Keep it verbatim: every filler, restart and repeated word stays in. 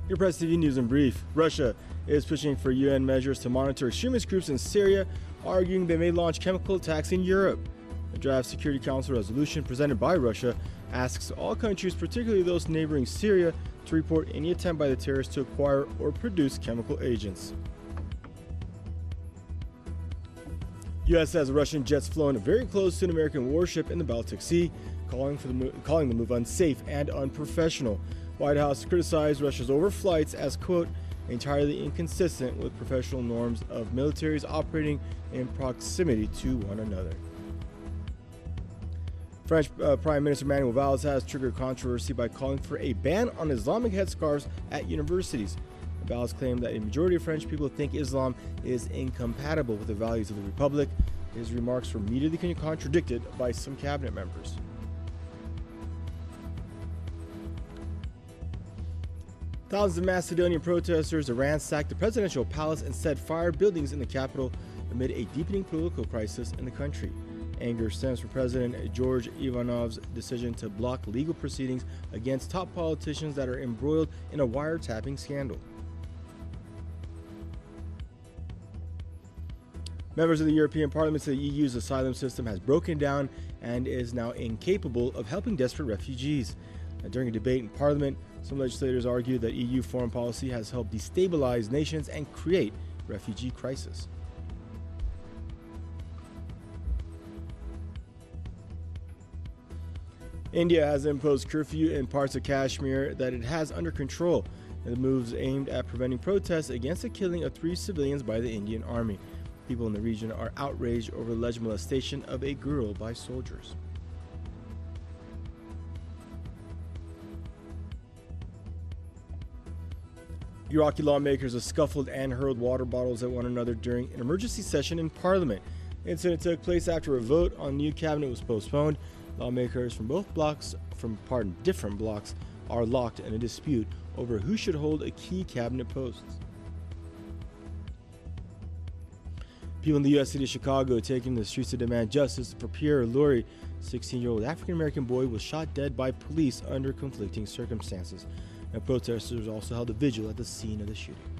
Your Press T V News in brief. Russia is pushing for U N measures to monitor extremist groups in Syria, arguing they may launch chemical attacks in Europe. A draft Security Council resolution presented by Russia asks all countries, particularly those neighboring Syria, to report any attempt by the terrorists to acquire or produce chemical agents. U S says Russian jets flown very close to an American warship in the Baltic Sea, calling, for the mo- calling the move unsafe and unprofessional. White House criticized Russia's overflights as, quote, entirely inconsistent with professional norms of militaries operating in proximity to one another. French uh, Prime Minister Manuel Valls has triggered controversy by calling for a ban on Islamic headscarves at universities. Valls claimed that a majority of French people think Islam is incompatible with the values of the Republic. His remarks were immediately contradicted by some cabinet members. Thousands of Macedonian protesters ransacked the presidential palace and set fire buildings in the capital amid a deepening political crisis in the country. Anger stems from President George Ivanov's decision to block legal proceedings against top politicians that are embroiled in a wiretapping scandal. Members of the European Parliament say the E U's asylum system has broken down and is now incapable of helping desperate refugees. Now, during a debate in Parliament, some legislators argue that E U foreign policy has helped destabilize nations and create refugee crisis. India has imposed curfew in parts of Kashmir that it has under control. And the moves aimed at preventing protests against the killing of three civilians by the Indian Army. People in the region are outraged over alleged molestation of a girl by soldiers. Iraqi lawmakers have scuffled and hurled water bottles at one another during an emergency session in Parliament. The incident took place after a vote on new cabinet was postponed. Lawmakers from both blocks, from pardon, different blocks, are locked in a dispute over who should hold a key cabinet post. People in the U S city of Chicago are taking to the streets to demand justice for Pierre Lurie. A sixteen-year-old African-American boy was shot dead by police under conflicting circumstances. And protesters also held a vigil at the scene of the shooting.